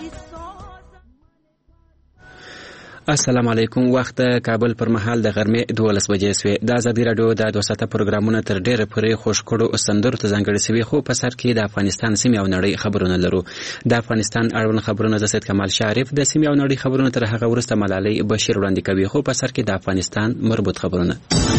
السلام علیکم. وخت کابل پر مهال د غرمې 12 بجې سوې. د ازادي رادیو د 200 پروګرامونو تر ډیره پورې خوش کړو سندرو ته ځانګړي سوي، خو په سر کې د افغانستان سیمې او نړۍ خبرونه لرو. د افغانستان اړوند خبرونه د سید کمال شریف، د سیمې او نړۍ خبرونه تر هغه وروسته ملالۍ بشیر وړاندې کوي، خو په سر کې د افغانستان مربوط خبرونه.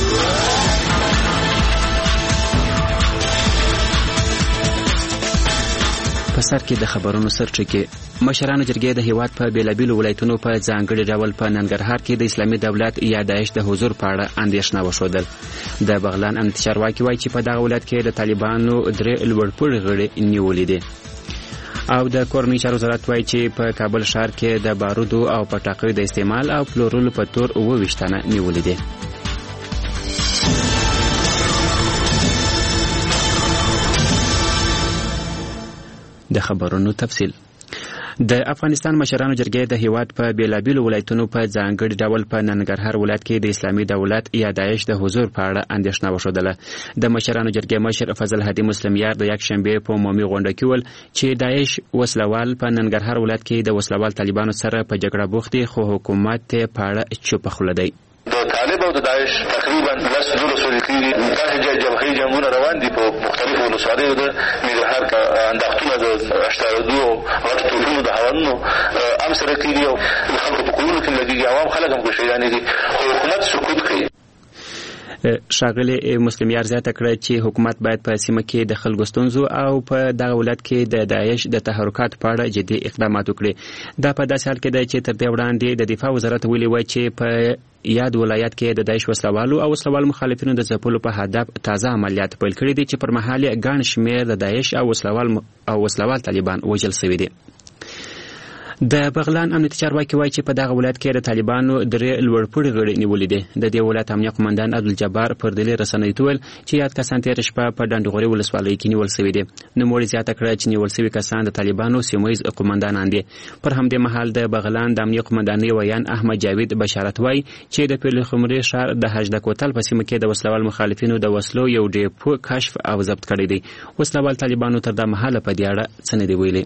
په سر کې د خبرونو سرچکه مشرانو جرګې د هیواد په بیلابیلو ولایتونو په ځانګړي ډول په ننګرهار کې د اسلامي دولت یا داعش د حضور په اړه اندېښنه وښودل. د بغلان امنیتي چارواکي وایي چې په دغه ولایت کې د طالبانو 3 لوړپوړي غړي نیولي دي. او د کورنۍ چارو وزارت وایي چې په کابل ښار کې د بارودو او پټاقیو د استعمال او پلورلو په تور 29 تنه نیولي دي. د خبرونو تفصیل. د افغانستان مشرانو جرګې د هیواد په بیلابیلو ولایتونو په ځانګړي ډول په ننګرهار ولایت کې د اسلامي دولت یا داعش د حضور په اړه اندېښنه وښودله. د مشرانو جرګې مشر فضل هادي مسلمیار د یکشنبې په عمومي غونډه کې ویل چې داعش وسلوال په ننګرهار ولایت کې د وسلوال طالبانو سره په جګړه بوخت دي، خو حکومت په اړه چوپ خوله دی. د طالب او د داعش تقریبا 10 ورځې کېږي دا جبهې جنګونه روان دي په مختلفو ولسوالیو د ننګرهار کا انداختونه د 82 غټ توپونو د هوانونو هم سره کېږي او د خلکو په کورونو کې لګېږي، عوام خلک هم شهیدانې دي، خو حکومت سکوت کوي. ښاغلي مسلمیار زیاته کړه چې حکومت باید په سیمه کې د خلکو ستونزو او په دغه ولایت کې د داعش د تحرکات په اړه جدي اقدامات وکړي. دا په داسې حال کې دی چې تر دې وړاندې د دفاع وزارت ویلي و چې په یاد ولایت کې د داعش وسلوالو او وسلوال مخالفینو د ځپلو په هدف تازه عملیات پیل کړي دي چې پر مهال یې ګڼ شمېر د داعش او وسلوال طالبان وژل شوي دي. د بغلان امنیتي چارواکي وایي چې په دغه ولایت کې د طالبانو 3 لوړپوړي غړي نیولي دي. د دې ولایت امنیه قومندان عبدالجبار پر دلی رسنۍ ته ویل چې یاد کسان تېره شپه په ډنډغوري ولسوالۍ کې نیول شوي دي. نوموړي زیاته کړه چې نیول شوي کسان د طالبانو سیمهییز قومندانان دي. پر همدې مهال د بغلان د امنیه قومندانۍ ویان احمد جاوید بشارت وایي چې د پیلخمري ښار د حجده کوتل په سیمه کې د وسلوال مخالفینو د وسلو یو ډیپو کشف او ضبط کړی دی. وسلوال طالبانو تر دا مهاله په دې اړه څه نه دي ویلي.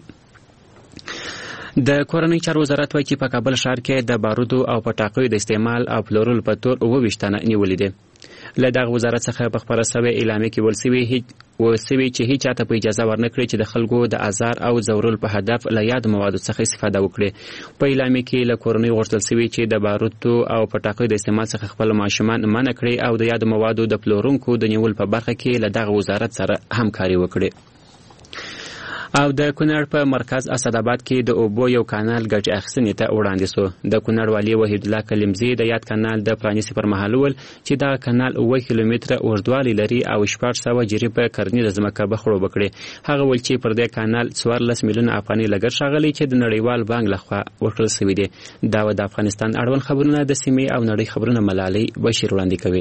د کورنۍ چارو وزارت وایي چې په کابل ښار کې د بارودو او پټاقیو د استعمال او پلورلو په تور 29 تنه نیولي دي. له دغه وزارت څخه په خپره سوې اعلامیه کې ویل شوي چې هیڅ چاته په اجازه ورنکړي چې د خلکو د ازار او ځورولو په هدف له یاد موادو څخه استفاده وکړي. په اعلامیه کې له کورنۍ غوښتل شوي چې د بارودو او پټاقیو د استعمال څخه خپل ماشومان منع کړي او د یاد موادو د پلورونکو د نیول په برخه کې له دغه وزارت سره همکاري وکړي. او د کونړ په مرکز اسداباد کې د اوبو یو کانال ګټې اخیستنې ته وړاندې سو. د کونړ والي وحید الله کلمزی د یاد کانال د پرانیستي پر مهال وویل چې دا کانال 9 کیلومتره اوږدوالی لري او 1400 جریبه کرنیزه ځمکه به خړوبه کړي. هغه ویل چې پر دې کانال 14 میلیونه افغاني لګښت ښاغلی چې د نړیوال بانک لخوا ورکړل شوي دي. دا د افغانستان اړوند خبرونه د سیمې او نړۍ خبرونه ملالۍ بشیر وړاندې کوي.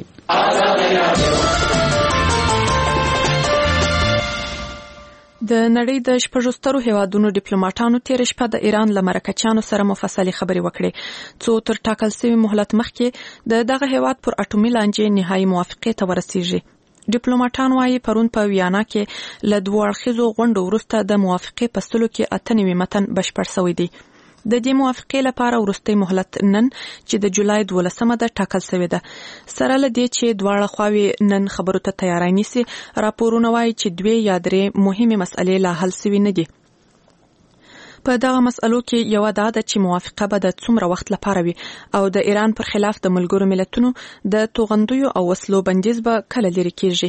د نړۍ د 6 سترو هیوادونو ډیپلوماټانو تېره شپه د ایران له مرکچیانو سره مفصلې خبرې وکړې، څو تر ټاکل شوي مهلت مخکې د دغه هیواد پر اټومي لانجې نهایي موافقې ته ورسیږي. ډیپلوماټان وایي پرون په ویانا کې له 2 اړخیزو غونډو وروسته د موافقې په سلو کې 98 متن بشپړ شوی دی. د دې موافقې لپاره وروستی مهلت نن چې د جولای 12 ده ټاکل شوی ده. سره له دې چې دواړه خواوې نن خبرو ته تیاری نیسي، راپورونه وایي چې 2 یا 3 مهمې مسئلې لا حل شوي نه دي. په دغه مسئلو کې یو دا ده چې موافقه به د څومره وخت لپاره وي او د ایران پر خلاف د ملګرو ملتونو د توغندیو او وسلو بندیز به کله لري کېږي.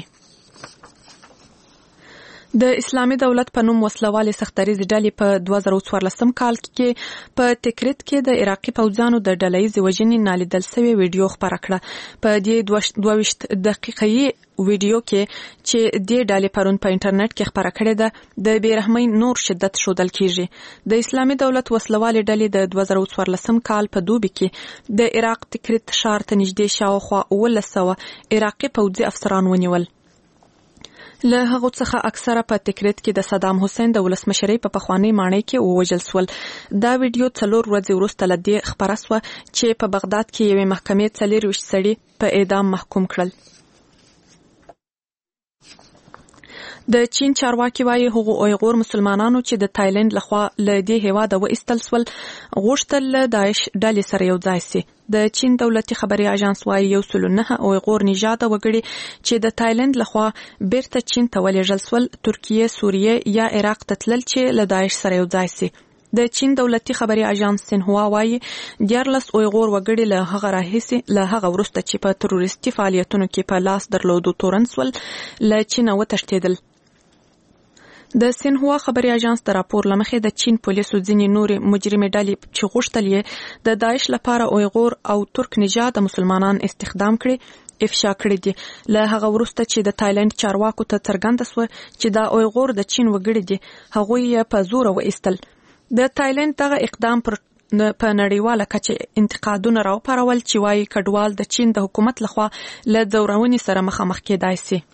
د اسلامي دولت په نوم وسلوالې سختدریزې ډلې په 2014 کال کې په تکریت کې د عراقي پوځیانو د ډلهیزې وژنې نالیدل شوې ویډیو خپره کړه. په دې 22 دقیقې ویډیو کې چې دې ډلې پرون په انټرنیټ کې خپره کړې ده، د بیرحمۍ نور شدت ښودل کېږي. د اسلامي دولت وسلوالې ډلې د 2014 کال په دوبي کې د عراق تکریت ښار ته نږدې شاوخوا 1900 عراقي پوځي افسران ونیول. له هغو څخه اکثره په تکریت کې د صدام حسین د ولسمشرۍ په پخوانۍ ماڼۍ کې ووژل شول. دا ویډیو 4 ورځې وروسته له دې خپره شوه چې په بغداد کې یوې محکمې 24 سړي په اعدام محکوم کړل. د چین چارواکي وايي هغه اویغور مسلمانانو چې د تایلند لخوا له دې هیواده وایستل سول غوښتل له داعش ډلې سره یو ځای شي. د چین دولتي خبري اژانس وايي 109 اویغور نژاده وګړي چې د تایلند لخوا بیرته چین ته ولېږل سول ترکیه، سوریه یا عراق ته تلل چې له داعش سره یو ځای شي. د چین دولتي خبري اژانس سینهوا وايي 14 اویغور وګړي له هغه راهیسي له هغه وروسته چې په تروریستي فعالیتونو کې په لاس درلودو تورن سول له چین وتښتیدل. د سینهوا خبري اژانس د راپور لمخې د چین پولیسو ځینې نورې مجرمې ډلې چې غوښتل یې د داعش لپاره اویغور او ترک نژاد مسلمانان استخدام کړي افشا کړي دي. له هغه وروسته چې د تایلند چارواکو ته څرګنده سوه چې دا اویغور د چین وګړي دي هغوی یې په زور وایستل. د تایلند دغه اقدام په نړیواله کچه انتقادونه راوپارول چې وايي کډوال د چین د حکومت لخوا له ځورونې سره مخامخ کېدای شي.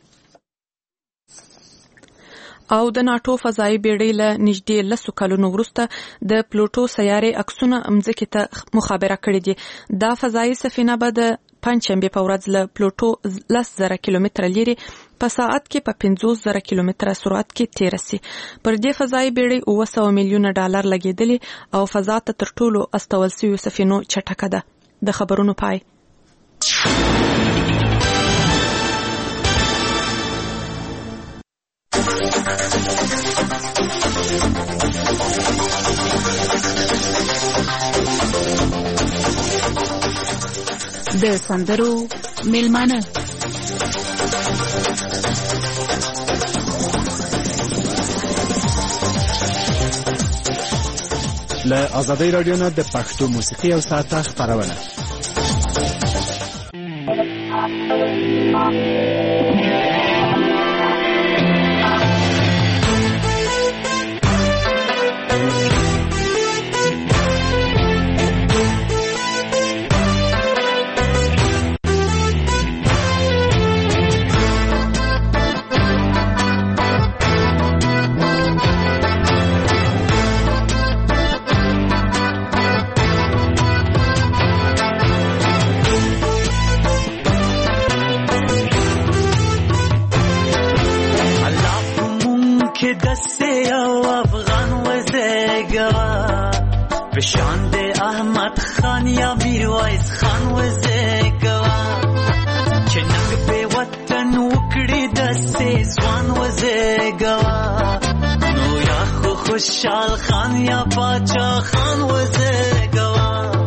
او د ناتو فضایي بیړۍ له نږدې 10 کلونو وروسته د پلوټو سیارې عکسونه مځکې ته مخابره کړي دي. دا فضایي سفینه به د پنځشنبې په ورځ له پلوټو 10,000 کیلومتره لري په ساعت کې په 50,000 کیلومتره سرعت کې تیر شي. پر دې فضایي بیړۍ 900 میلیونه ډالر لګیدلي او فضا ته تر ټولو استول شویو سفینو چټکه ده. د خبرونو پای. د سندرو میلمانه له آزادۍ رادیو نه د پښتو موسیقي او ساعته خپرونه. بشاند احمد خان یا میرویس خان وزګوا چې ننګ په وطن وکړي د سې ځوان وزګوا نو یا خو خوشحال خان یا باچا خان وزګوا.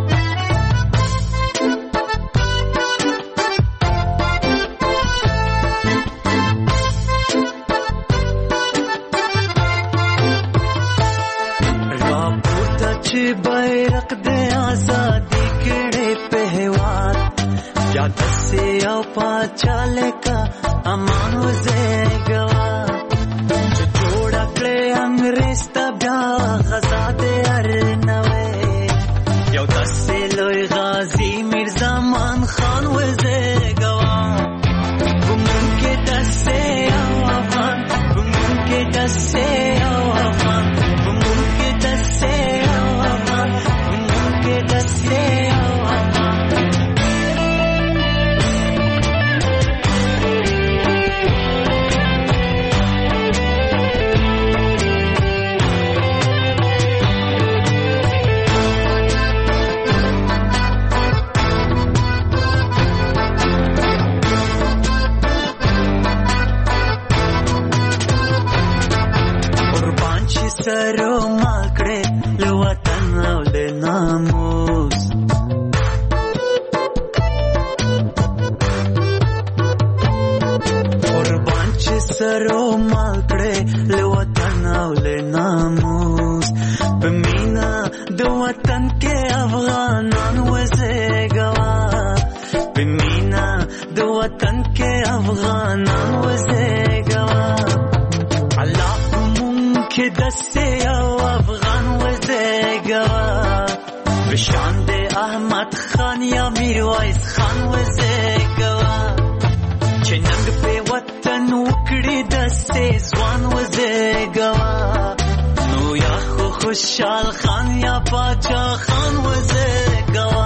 بیرق د آزادی کړه په هواد یا دسه او پاچاله کا امان وزګوا چې جوړ کړه انګريز ته بیا غزا دې ارنوي یو دسه لوی غازی میرزا مان خان وزګوا ګمون کې دسه او افغان ګمون کې دسه او افغان ګمون کې دسه سرو ماکړه له وطن او له ناموس قربان چې سرو ماکړه له وطن او له ناموس په مینا د وطن کې افغانان وزګوا په مینا د وطن کې افغانان وزګوا. الله کې دسه او افغان وزګوا بشاند احمد خان یا میرویس خان وزګوا چې ننګ په وطن وکړي دسه ځوان وزګوا نو یا خو خوشحال خان یا باچا خان وزګوا.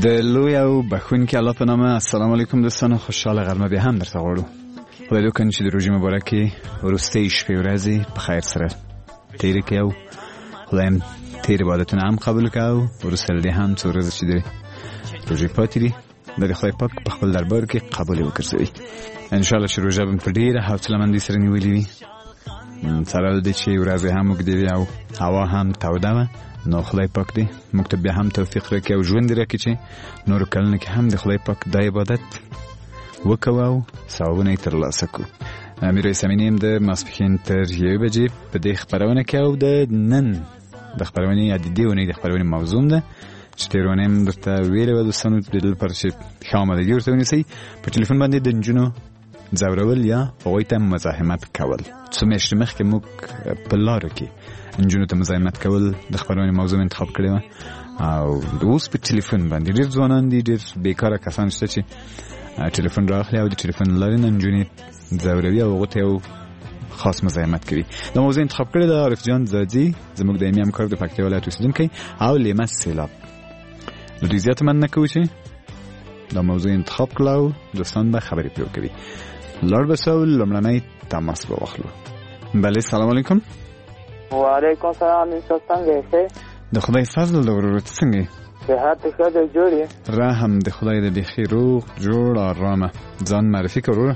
د لوی او بخونکي الله په نامه. السلام علیکم دوستان، خوشحال غرمه بیا هم درته غواړو. خدای دې وکړي چې د روژې مبارکې وروستۍ شپې ورځې په خیر سره تېرې کړي او خدای هم تېر عبادتونه هم قبول کړي او وروسته له دې هم څو ورځې چې د روژې پاتې دي د خدای پاک په خپل دربار کې قبول یې وګرځوي. انشاءالله چې روژه به په ډېره حوصله‌مندۍ سره نیولې وي، سره له دې چې ورځې هم اوږدې وي او هوا هم توده وه. نو خدای پاک دې موږ ته بیا هم توفیق راکړي او ژوند راکړي چې نورو کلونو کې هم د خدای پاک دا عبادت وکړو او ثوابونه یې ترلاسه کړو. میرویس امینی هم د ماسپښین تر 1 بجې په دې خپرونه کې او د نن د خپرونې یا د دې اونۍ د خپرونې موضوع ده چې تېره اونۍ هم درته ویلې وه دوستانو د دې لپاره چې ښه آمادګي ورته ونیسئ. په ټلیفون باندې د نجونو ځورول یا هغوی ته مزاحمت کول. څو میاشتې مخکې موږ په لارو کې نجونو ته مزاحمت کول د خپرونې موضوع انتخاب کړې وه او اوس په ټلیفون باندې ډېر ځوانان دي، ډېر بیکاره کسان شته چې ټلیفون راخلي او د ټلیفون له لارې نه نجونې ځوروي او هغو ته یو خاص مزاحمت کوي. دا موضوع انتخاب کړې ده عارف جان زادي، زموږ دایمي همکار د پکتیا ولایت اوسېدونکی، او لیمه سیلاب. له دوی زیاته مننه کوو چې دا موضوع انتخاب کړه او دوستان به خبرې پرې وکوي. لاړ به سو لومړنی تماس به واخلو. بله سلام علیکم. وعلیکم سلام. څنګه یې؟ د خدای فضل د ورور ته څنګه؟ صحت ښه دی، جوړ یې؟ رحم د خدای د بیخي روغ جوړ آرامه. ځان معرفي کړه وروره.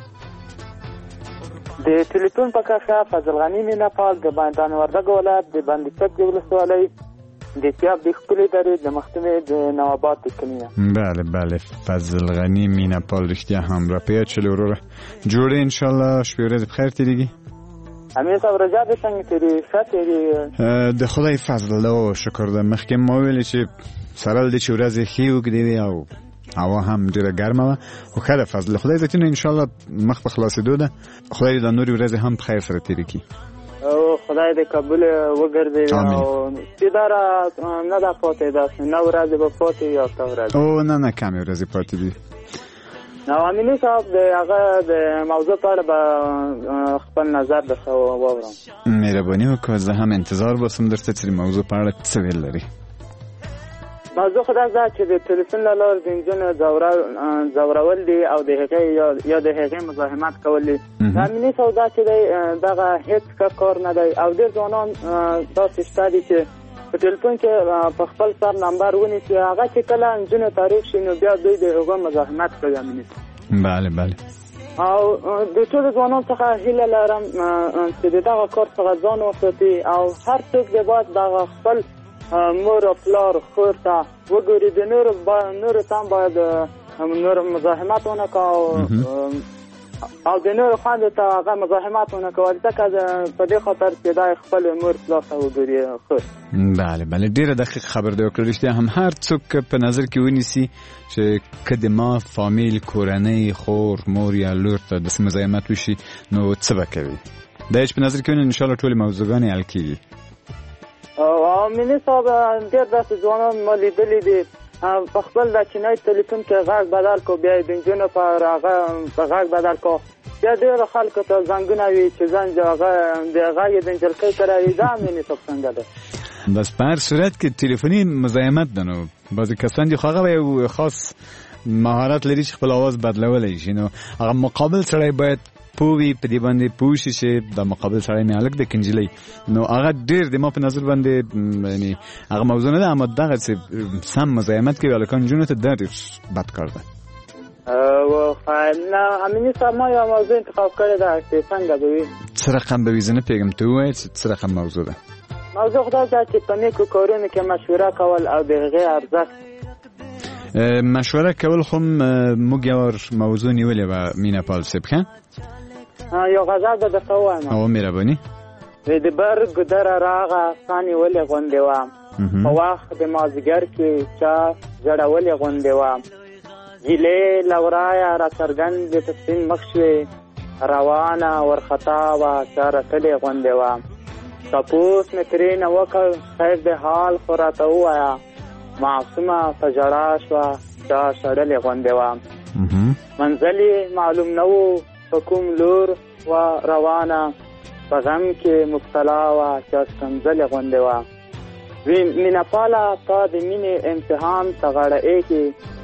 د ټلیفون په کښه فضل غنی مینا پال د بندان وردګ ولایت د بندي چک د ولسوالۍ د سیاب د ښکلې درې د مختمې د نواباد د کلینه. بله بله فضل غنی مینا پال رښتیا هم را پیاد شلې وروره. جوړې انشاءالله شپې ورځې په خیر تېرېږي. امیر صاحب رجا دې څنګه تېرې؟ ښه تېرې؟ د خدای فضل او شکر ده. مخکې ما ویلې چې سره له دې چې ورځې ښې اوږدې وې او هوا هم ډېره ګرمه وه، خو ښه ده فضل خدای ذاتونه انشاءالله مخ په خلاصېدو ده. خدای دې دا نورې ورځې هم په خیر سره تېرې کړي. خدای دې قبول وګرځوي او سیداره نه ده پاتې، داسې 9 ورځې به پاتې وي یا 10 ورځې؟ او نه کمې ورځې پاتې دي. نو امینی صاحب د هغه د موضوع په اړه به خپل نظر درته واورم. مهرباني وکړه، زه هم انتظار باسم درته چې د موضوع په اړه څه ویل لري. موضوع خدا ده چې د ټلیفون له لارې د نجونو ځورول دي او د هغې یا د هغې مزاحمت کول دي. د امیني صاحب دا چې دی دغه هېڅ ښه کار نه دی او ډېر ځوانان داسې شته دي چې په ټلیفون کې په خپل سر نمبر ونیسي، هغه چې کله نجونو تاریخ شي نو بیا دوی د هغو مزاحمت کوي. امیني بله بله. او د ټولو ځوانانو څخه هیله لرم چې د دغه کار څخه ځان وساتي او هر څوک د باید دغه خپل مور او پلار خور ته وګوري، د نورو ته هم باید نور مزاحمت ونه کوي او د نورو خویندو ته هغه مزاحمت ونه کوي، ځکه په دې خاطر چې دا خپل مور پلار ته وګوري. خور بله بله، ډېره دقیق خبر دی وکړه. رښتیا هم هر څوک په نظر کې ونیسي چې که د ما فامیل کورنۍ خور مور یا لور ته داسې مزاحمت وشي نو څه به کوي. دا چې په نظر کې ونیسي انشاءالله ټولې موضوعګانې حل کېږي. امیني صاحب ډېر داسې ځوانان ما لیدلي دي په خپل د چینی ټلیفون کې غږ بدل کو، بیا د نجونو په غږ بدل کو، بیا ډېرو خلکو ته زنګونه وي چې زنګ د غږ د نجلکۍ کره وي. دا امیني صاحب څنګه ده؟ بس په هر صورت کې ټلیفوني مزاحمت ده. نو بعضې کسان دي خو هغه یو خاص مهارت لري چې خپل آواز بدلولی شي، نو هغه مقابل سړی باید پووي په دې باندې پوه شي چې د مقابل سړی مې هلک د کنجلۍ نو هغه ډېر د ما په نظر باندې یعنې هغه موضوع نه ده، اما دغه چې سم مزاحمت کوي هلکان نجونو ته دا ډېر بد کار ده. امیني صاحب ما یو موضوع انتخاب کړې ده چې څنګه به وي. څه رقم به وي؟ زه نه پوهېږم، ته ووایه چې څه رقم موضوع ده. موضوع خدا ده چې په نیکو کارونو کې مشوره کول او د هغې ارزښت. مشوره کول خو موږ یو موضوع نیولې وه مینا پال صاحب. ښه یو غزل به درته ووایم. او مهرباني. د بر ګدره راغه سانې ولې غوندې وم، په وخت د مازدیګر کې چا ژړولې غوندې وم، ګیلې له ورایه راڅرګندې په سپین مخ شوې، روانه ورخطا وه چا راتلې غوندې وم، تپوس مې ترېنه وکړ خیر د حال خو راته ووایه، معصومه په ژړا شوه چا شړلې غوندې وم، منزل یې معلوم نه و په کوم لور و روانه، په غم کې مبتلا وه چا ښکنځلې غوندې وه، مینه پاله تا د مینې امتحان ته غاړه ایږي،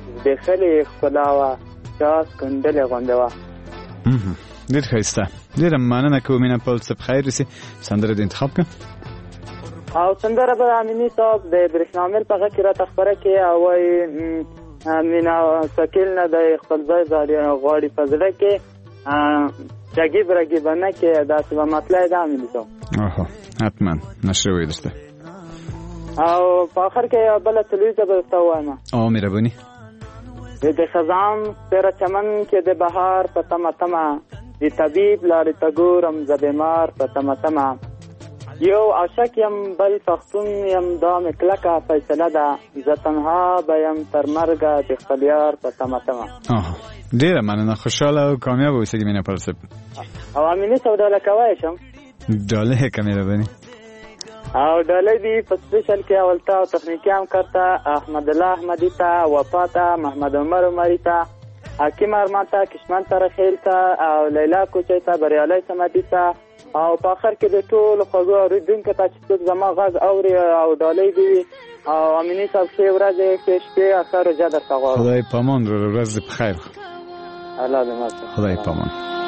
زبېښلې ښکلا وه چا سکندلې غوندې وه. ډېر ښایسته. ډېره مننه کوو مینه پال صاحب. خیر اوسې. سندره دې انتخاب کړه او سندره به امیني صاحب د برېښنامل په غږ کې راته خپره کړي او وایي مینا ثقیل نه دی خپل ځای غواړي په زړه کې رګیب رګیبه نه کې داسې به مطلع ده امیني صاحب. حتما نشره وایي درته او په آخر کې یو بله تلویزه به درته ووایم. مهرباني. د خزان تیره چمن کې د بهار په تمه تمه د طبیب لارې ته ګورم زه بیمار په تمه تمه یو عاشق یم بل پښتون یم دا مې کلکه فیصله ده زه تنها به یم تر مرګه د خپل یار په تمه تمه. ډېره مننه. خوشحاله او کامیاب اوسئ مینه پال صاحب. او امیني صاحب ډاله کولی شم؟ ډاله که مهرباني. او ډاله دي په سپیشل کې اولتا او تخنیکي همکار ته احمد الله احمدي ته وفا ته محمد عمر عمري ته حکیم ارمان ته کشمن ترخیل ته او لیلا کوچی ته بریالي سمدي ته او په آخر کې د ټولو خوږو اورېدونکو ته چې څوک زما غږ اوري او ډالۍ دي وي او امیني صاحب ښې ورځې ښې شپې اخر روژه درته غواړم. خدای پامان. ورځ دې په خیر. الله دې ماته. خدای پامان.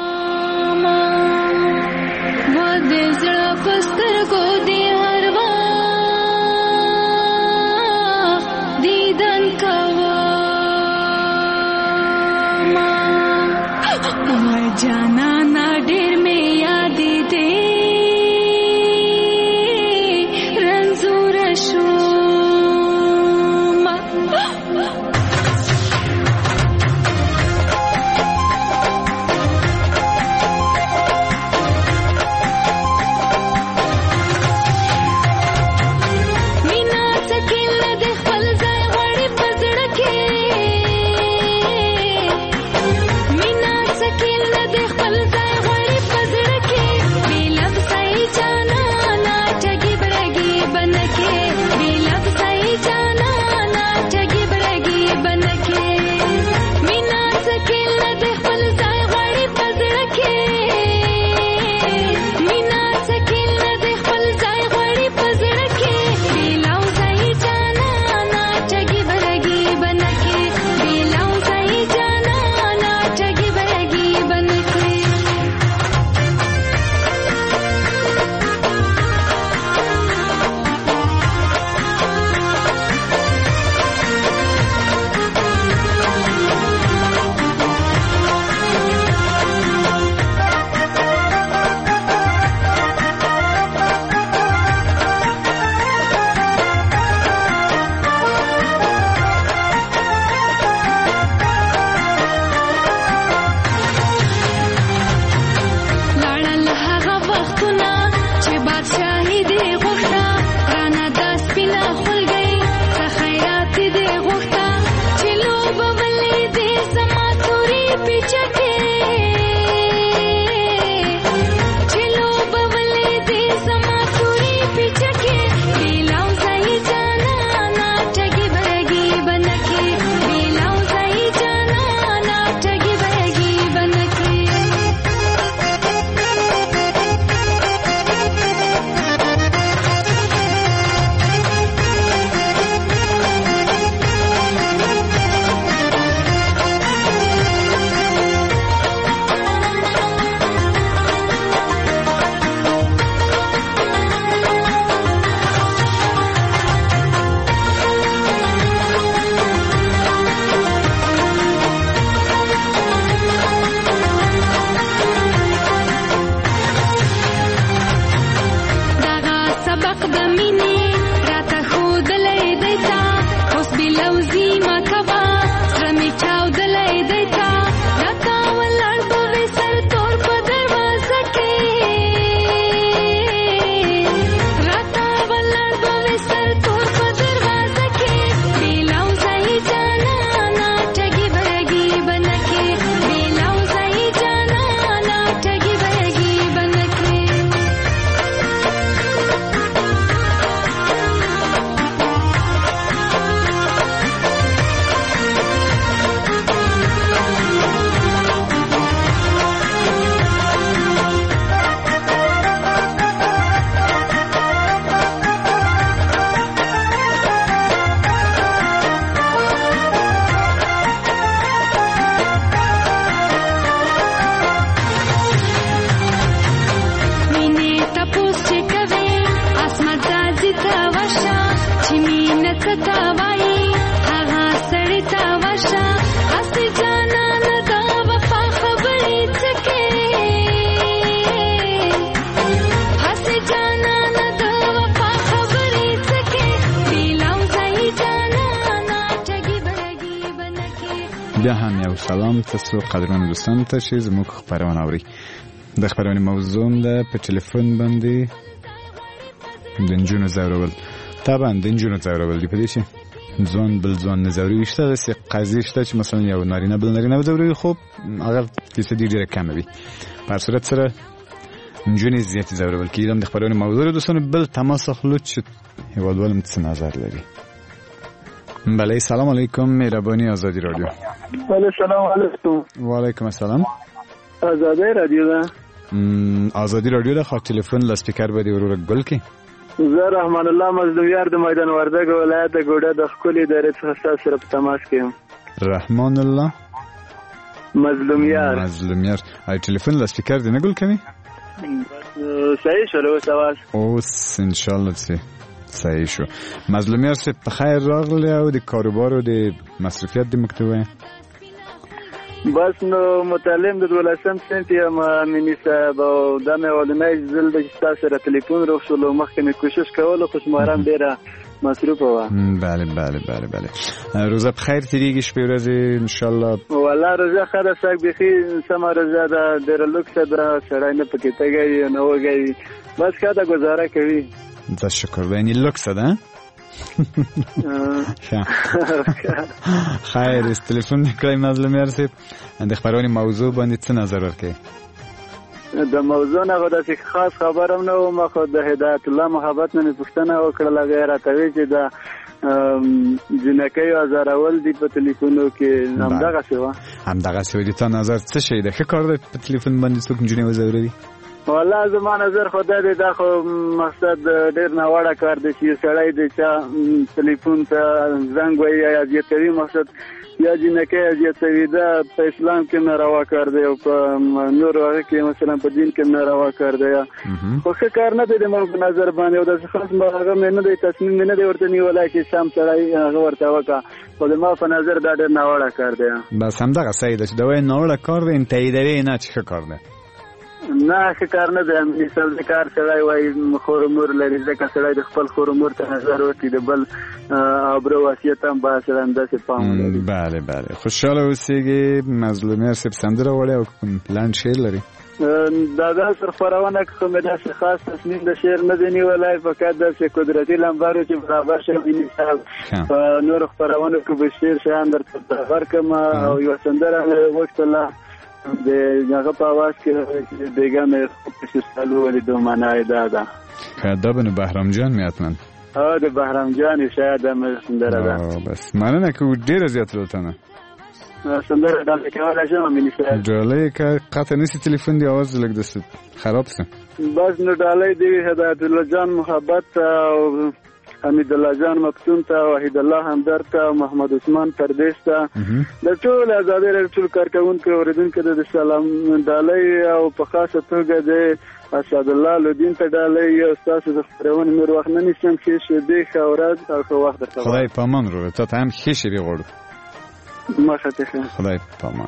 ما دې زړه په سترګو دې هر وخت دیدن کومه وای جانانه ډېر مې یادې دې رنځوره شومه. بیا هم یو سلام تاسو قدرمن دوستان ته چې زموږ خبرونه اوري. د خبرونې موضوع ده په ټلیفون باندې د نجونو ځورول. طبعا د نجونو ځورول دی په دې چې ځوان بل ځوان نه ځوروي. شته داسې قضیې شته چې مثلا یو نارینه بل نارینه ځوروي، خو هغه فیصدي ډېره کمه وي. په هر صورت سره نجونې زیاتې ځورول کېږي. د خبرونې موضوع دوستانو بل تماس اخلو چې هیوادوال هم څه نظر لري. بله سلام علیکم، مهربانی آزادی رادیو. بله سلام علیکم. و علیکم السلام. آزادی رادیو ده. آزادی رادیو ده. خواهد تلفن لسپیکر بدی ورور گل کی. زه رحمان الله مظلومیار د میدان وردګ ولایت د ګوډه د خپل ادارې څخه سره په تماس کې یم. رحمان الله مظلومیار. ای تلفن لسپیکر دی نه گل کوي؟ صحیح شو اوس आवाज. اوس ان شاء الله صحیح شو. مظلومیار سه په خیر راغلی او د کاروبار او د مصرفیت د مکتوبه. بس نو متعلم د 12م سنت یم مینی صاحب او د مې ولنۍ زل د تاسو سره ټلیفون راوښلو. مخکې مې کوشش کوله خو شمارم ډیره مصروفه وه. بله روزه بخیر تیریږي شپې ورځې ان شاء الله. والله روزه ښه ده ساک بیخي سمه روزه ده ډیره لوکسه ده سړی نه پکې تږی نه وږی بس ښه ده ګزاره کوي. دا شکر ده یعنی لوکسه ده. خیر است تلفن میکنی مظلومیار صاحب د خبرونې موضوع باندې څه نظر ورکړي؟ د موضوع نه غو داسې خاص خبرم نه و. ما خو د هدایت الله محبت نه مې پوښتنه وکړله هغې راته وی چې د جنکیو ازارول دي په تلیفونو کې همدغسې وه. همدغسې وه. د تا نظر څه شی ده؟ ښه کار ده په تلیفون باندې څوک نجونې وځوروي؟ والله زما نظر خو دا دی دا خو مقصد ډېر ناوړه کار دی چې سړی د چا تلیفون ته زنګ وایي یا اذیتوي. مقصد یا جنکۍ اذیتوي دا په اسلام کې ناروا کار دی او په نور هغه کې مثلا په دین کې ناروا کار دی. خو ښه کار نه دی زما په نظر باندې او داسې خاص هغه مې نه دی تصمیم مې نه دی ورته نیولی چې سم سړی هغه ورته وکړه. خو زما په نظر دا ډېر ناوړه کار دی. بس همدغه صحیح ده چې دا وایي ناوړه کار دی تاییدوي نه چې ښه کار دی. نه ښه کار نه دی. مثال د کار سړی وایي خور مور لري ځکه سړی د خپل خور مور ته نظر وکړي د بل ابرو وصیت هم باید سره همداسې پام ولري. بله خوشحاله اوسېږي. مظلومیار صاحب سندره وړی او لنډ شعر لري؟ دا داسې خپرونه کې خو مې داسې خاص تصمیم د شعر نه دی نیولی. فقط داسې قدرتي لمبر چې برابر شي میني صاحب په نورو خپرونو کې به شعر شیان درته برابر کړم او یوه سندره مې وغوښتله د هغه په اواز کې دیګه مې خوب سالو ولیدو معنی دا ده. دا به نو بهرام جان مې حتما د بهرام جان شاید مې سندره ده. بس مننه که ډېره زیاته دلته نه سندره ډالۍ کولی شم میني صاحب؟ ډالۍ که قطع نسی تلیفون دی آواز لږ دست خراب شه. بس نو ډالۍ دی هدایت الله جان محبت او حمید الله جان مفتون ته وحید الله همدرد ته محمد عثمان پردیس ته د ټول آزادۍ راډیو ټول کارکوونکو اوریدونکو د سلام ډالۍ او په خاصه توګه د اسد الله لودین ته ډالۍ او ستاسو د خپرونې نور وخت نه نیسم چې شیدې ښه ورځ او ښه وخت درته خدای په امان وروره. تا ته هم ښې شیبې غواړو. مخه ته ښه. خدای په امان.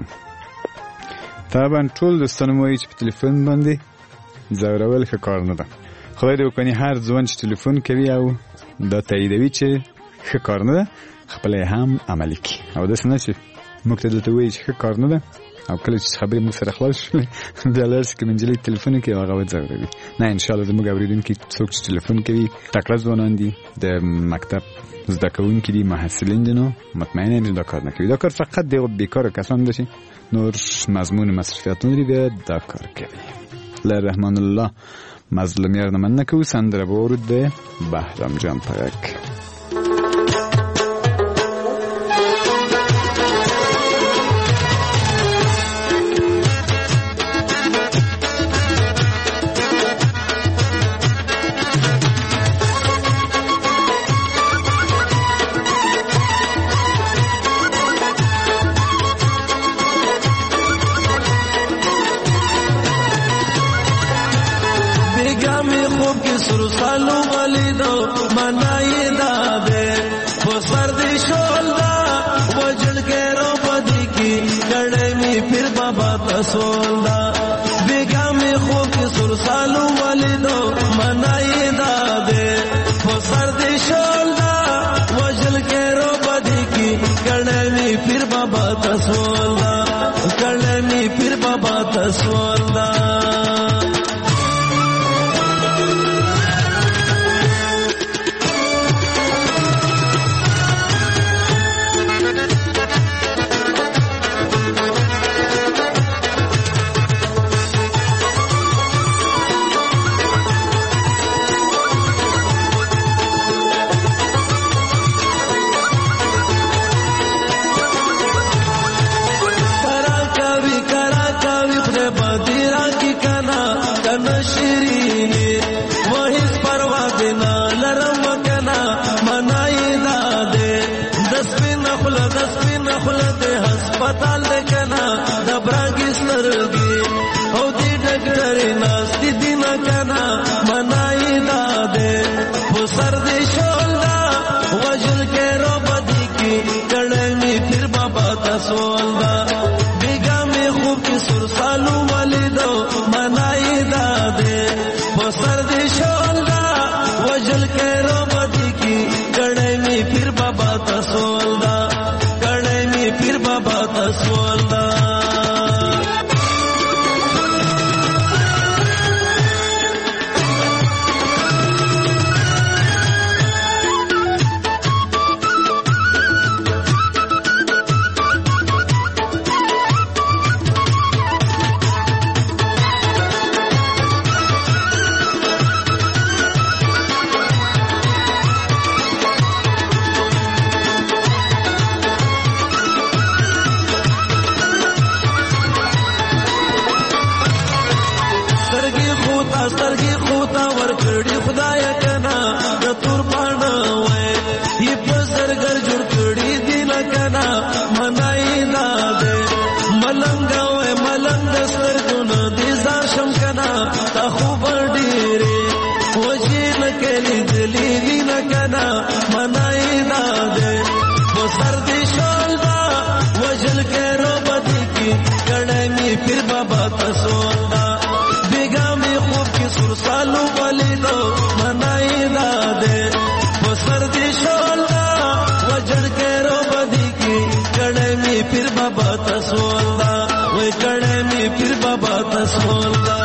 طبعا ټول دوستانو مو وایي چې په تلیفون باندې ځورول ښه کار نه ده. خدای دې وکړي هر ځوان چې تلیفون کوي او دا تاییدوي چې ښه کار نه ده خپل هم عملي کړي او داسې نه چې موږ ته دلته وایي چې ښه کار نه ده او کله چې خبرې موږ سره خلاص شولې بیا لاړ شي کوم نجلۍ تلیفون کوي هغه وځوروي. نه انشاءالله زموږ اورېدونکي څوک چې تلیفون کوي تکړه ځوانان دي د مکتب زده کوونکي دي محصلین دي نو مطمئنه دي دا کار نه کوي. دا کار فقط د بیکاره کسان دي چې نور مضمون مصرفیات نه لري بیا دا کار کوي. رحمان الله مظلومیار نمنه که او سندره بورد به بهرام جان پاک. سولدا بیگا میں خوب سرسالو ولیدو منائی دادے وہ سرد شولدا وجل کے رو بدی کی گڑے میں پھر بابا تسول می پیر بابا تسوالدا پتال دکنا دبرانگی سترگی او دی ڈکٹری ناستی دینا کنا منائی دادے وہ سردی شولدا وجل کے رو بدی کی کڑنگی پھر بابا تسولدا بیگا میں خوب کی سرسالو والی دو منائی دادے وہ سردی شولدا وجل کے رو بدی کی کڑنگی پھر بابا تسولدا پیر بابا تسولدا سترګي خوتا ورکړي خدای کنا د تور پاڼه وای یې په زرګر جوړ کړي دی لکنا منای داده ملنګ وای ملنګ سترګونه دي زاشم کنا تا خو ډېرې وجین کلی دلی دی لکنا منای داده په سر دي شولدا وجل کې رو بدی کی کړه می پیر بابا تسولدا سرسالو والیدو منائی دادے وہ سردی شولدا وجڑ کے رو بدی کی کڑے می پھر بابا تسولدا وہ کڑے می پھر بابا تسولدا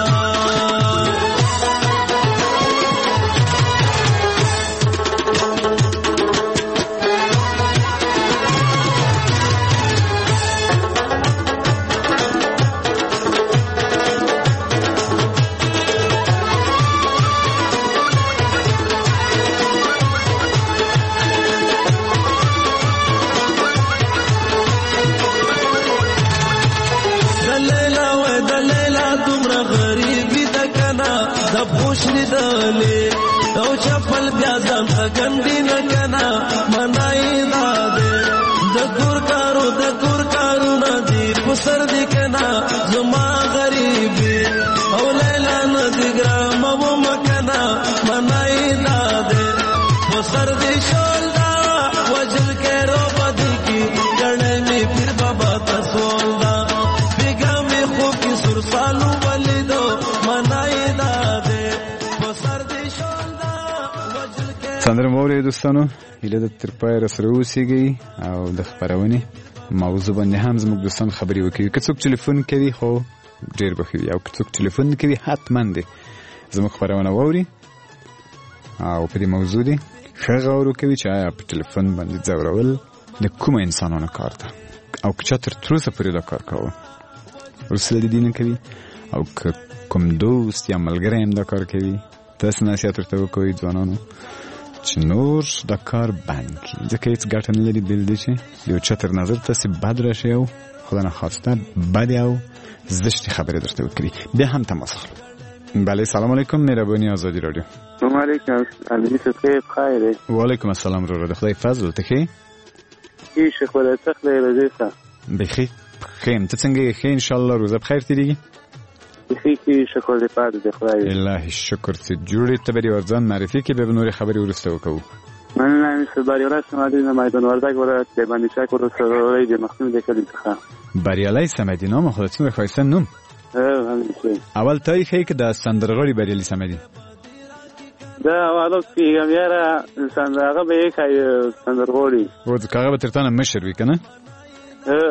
پوشنی دلی او چپل بیا ځان غندی نه کنا منای داده د ګور کارو نه دی پسر دی کنا زما غریبی او لیلا نه دی ګرام مو مکنا منای داده پسر دی شولدا وجل کې رو بدی کی ګړې می پیر بابا تسولدا بیگا می خوب کی سرسالو ولیدو منای داده سندره موري دوستانو هیله د تر پای را سره اوسېږي او د خبرونې موضوع باندې هم زموږ دوستان خبرې وکړي که څوک ټلیفون کوي خو ډېر به ښه وي او که څوک ټلیفون کوي حتما دی زموږ خبرونه واوري او په دې موضوع دي ښه غور وکوي چې آیا په ټلیفون باندې ځورول د کومو انسانانو کار ده او که چا تر اوسه پورې دا کار کوه وروسته د دې نه کوي او که کوم دوست یا ملګری هم دا کار کوي تاسو نصیحت ورته وکړئ ځوانانو چې نور دا کار بند کړي ځکه هیڅ ګټه نه لري بل دی چې د یو چا تر نظر تاسې بد راشي او خدا نخواسته بدې او زشتې خبرې درته وکړي بیا هم تماس اخلو. بله سلام علیکم مهربانی آزادی رادیو. سلام علیکم علی صاحب خیره. و علیکم السلام رو خدای فضل ته کی شیخ ولایت څخه رضیسا بخیر خیم ته څنګه خیر ان شاء الله روزه بخیر تیریږي بخیر شکر دې پاد دې خدای الله شکر چې جوړې ته بری ورځان معرفي کې به نور خبري ورسته وکړو. من بریالای سمدی میدان وردک ورات به باندې شکر سره دې مخکې دې کړی ښه بریالای سمدی نام خودتون خواستن نوم اول تاریخی که د سندرغاړي بریالي سمدي دا اولو کې یاره سندرغه به یې کوي سندرغاړي ورته هغه به ترتانه مشر وي کنه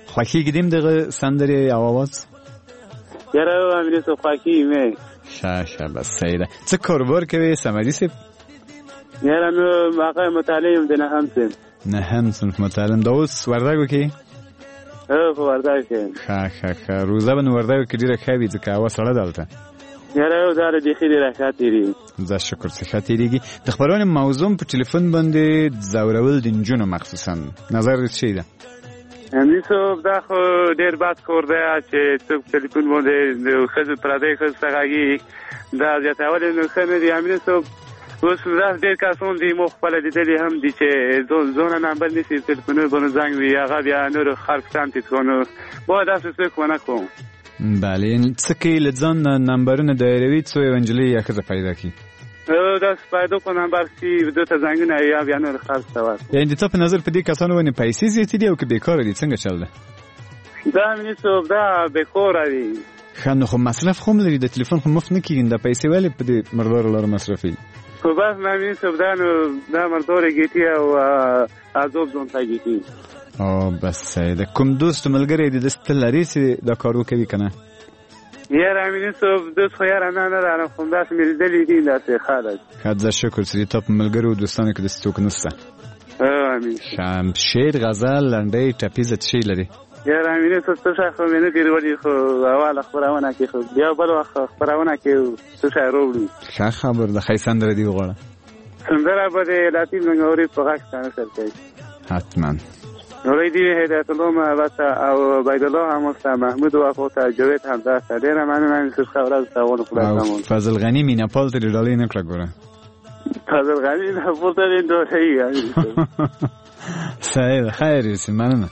خوښي ګدیم دغه سندرې او आवाज یاره امیر صاحب خوښي مې شه بس سیده څه کاروبار کوي سمدي صاحب یاره نو هغه مطالعه د نه هم صنف مطالعه دا اوس وردګو کې په وردګ کې ښه روزه به نو وردګو کې ډیره ښه وي ځکه هوا سړه دلته یاره یو دا د خې ډیره ښه تیریږي زه شکر چې ښه تیریږي د خبرونې موضوع په ټلیفون باندې ځورول د نجونو مخصوصا نظر دې څه دی امیر صاحب دا خو ډیر بد کار دی چې څوک ټلیفون باندې د ښځو پردۍ ښځو څخه غږي دا زیاتول نو ښه نه دی امیر صاحب اوس ډېر کسان دي مو خپل لیدلي هم دي چې ځونه نمبر نیسي ټلیفونونه باندې زنګ وي هغه بیا نور خلک سم تیسکونو باید داسې څوک ونه کوم بله څه کې له ځان نمبرونه دایروي څو یو نجلۍ یا ښځه پیدا کړي داسې پیدا کړو نمبر چې دوی ته زنګونه یا بیا نور خلک ته ورکړي یعنې د تا په نظر په دې کسانو باندې پیسې زیاتې دي او که بېکاره دي څنګه چل ده دا امیر صاحب دا بېکاره دي ښه نو خو مصرف خو هم لري د تلیفون خو مفت نه کېږي دا پیسې ولې په دې مردارو لاره مصرفوي خو بس امیر صاحب دا مردارې ګیټي او عذاب ځان ته ګیټي بس د کوم دوست ملګری دې داسې تل لري چې دا کار وکوي که نه یاره امیر صاحب دوست خو یاره نه لرم خو همداسې مې لیدلي دي داسې خلک ښه زه شکر چې د تا په ملګرو دوستانو کې داسې څوک نشته امین شعر غزل لنډۍ ټپیزه څه شی لري یاره امیر صاحب څه شی خو مې نه دي وړي خو اوله خپرونه کې خو بیا بل وخت خپرونه کې څه شی راوړي ښه خبر ده ښه سندره دې وغواړه سندره به د لطیف ننګوري په غږ کې نشر کوي حتما نوری دی هدایت الله محبت او عبید الله همسته محمود وفات جاوید همدست ډیره ممنون چې خبره تاسو خلاصوم فضل غنی می نپال ته ډالۍ نه کړه ګوره فضل غنی نپال ته ډالۍ صحیح خیر سي مننه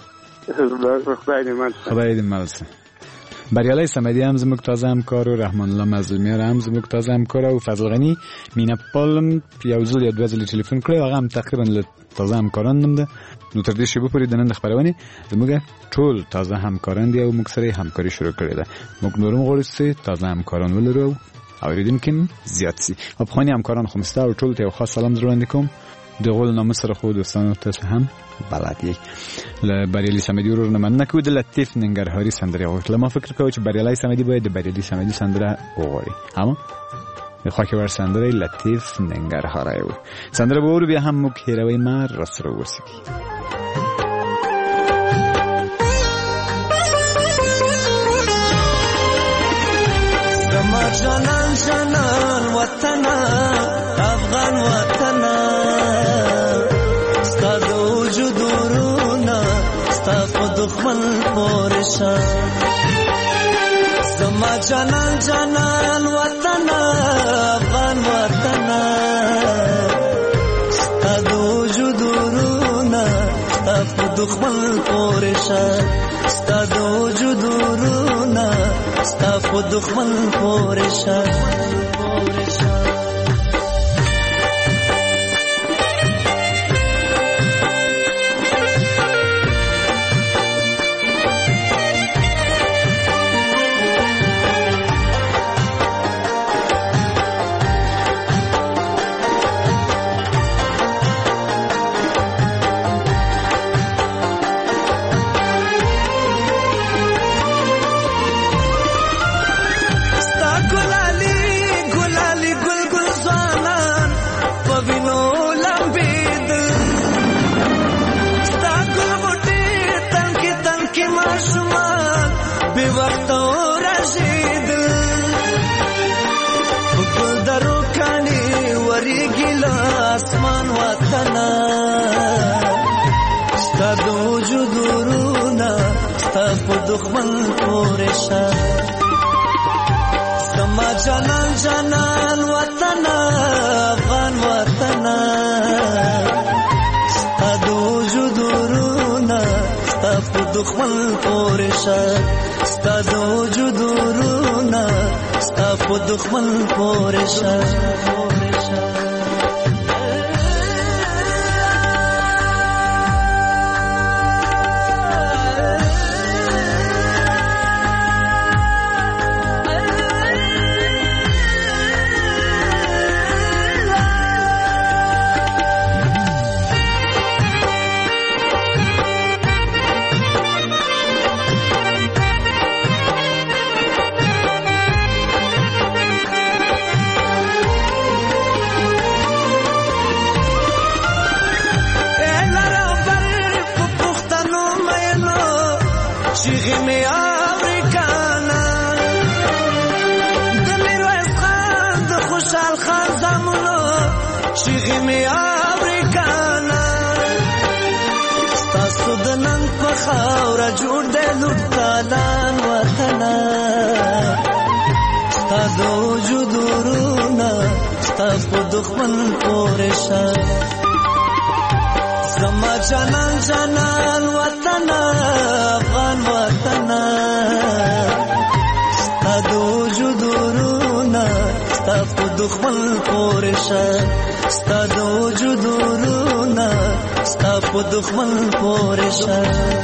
خدای دې مالسه بریالي سمدی هم زموږ تازه همکار او رحمان الله مظلومیار هم زموږ تازه همکار او فضل غنی مینپال یو ځل یا دوه ځله ټلیفون کړی هغه هم تقریبا له تازه همکاران نوم ده نو تر دې شیبه پورې د نن د خبرونې زموږ ټول تازه همکاران دي او موږ سره همکاري شروع کړې ده موږ نورم غواړو چې تازه همکاران ولرو او اوریدونکو زیات شي افغاني همکاران خو مستا او ټول ته یو خاص سلام درو وړاندې کوم د غول نامه سره خو دوستانو ته هم بلدی له بریالي سمدی ورور نه مننه کو د لطیف ننګرهاري سندره غوښتل ما فکر کوم چې بریالي سمدی باید د بریالي سمدی سندره وغوړي اما خواهی ور سندره لطیف ننګرهاري و سندره به ور بیا هم مو هیروي ما رسره وسکی زما جانان جانان وطن افغان وطن ستا د وجود ورونه ستا په دښمن پورې شه زما جانان جانان وطن افغان وطن ستا د وجود ورونه ستا په دښمن پورې شه ستا د وجود ورونه ستا په دښمن پورې شه اسمان وطن ستا د وجود ورونه ستا په دښمن پورې شه زما جانان جانان وطن افغان وطن ستا د وجود ورونه ستا په دښمن پورې شه ستا د وجود ورونه ستا په دښمن پورې شه خاورا جوړ دې لوټالان وطنا ستا د وجود ورونه ستا په دښمن پورې شه زما جانان جانان وطنا افغان وطنا ستا د وجود ورونه ستا په دښمن پورې شه ستا د وجود ورونه ستا په دښمن پورې شه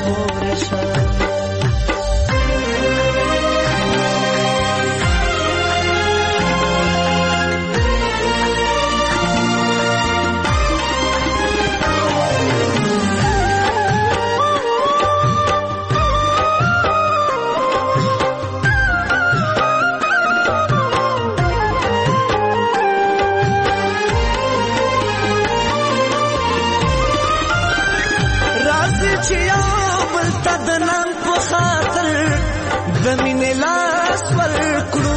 د مینې لاس ورکړو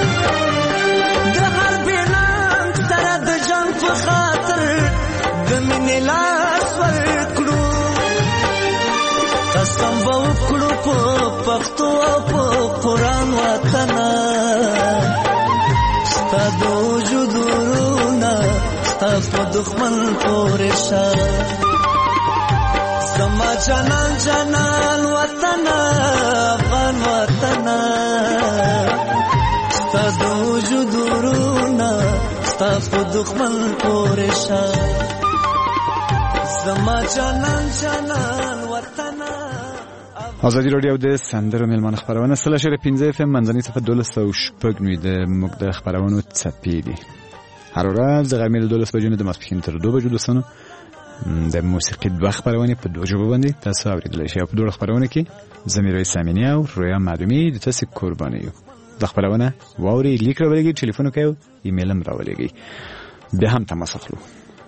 د هر بېنام سره د جنګ په خاطر د مینې لاس ورکړو قسم به وکړو په پښتو او په قرآن وطنه ستا د وجود ورونه ستا په دښمن پورې شه زما جانان جانان وطنا افغان وطنا ستا د وجود ورونه ستا په دښمن پورې شه زما جانان جانان وطنا. ازادي رادیو د سندرو ملمان خبرونه 3.15 FM منځنۍ صفحه 12 د موږ د خبرونو څپې دي. هر ورځ د غرمې 12 بجو نه د ماسپښین تر 2 بجو دوستانو د موسیقي دوه خبرونه په دوه ژبو باندې تاسو اوریدلی شئ. په دوه خبرونه کې زميري سامینی او رویا معلومی د تاسو قرباني یو. د خبرونه ووري لیک راولېږي، ټلیفون کوي، ایمیل هم راولېږي. بیا هم تماس اخلو.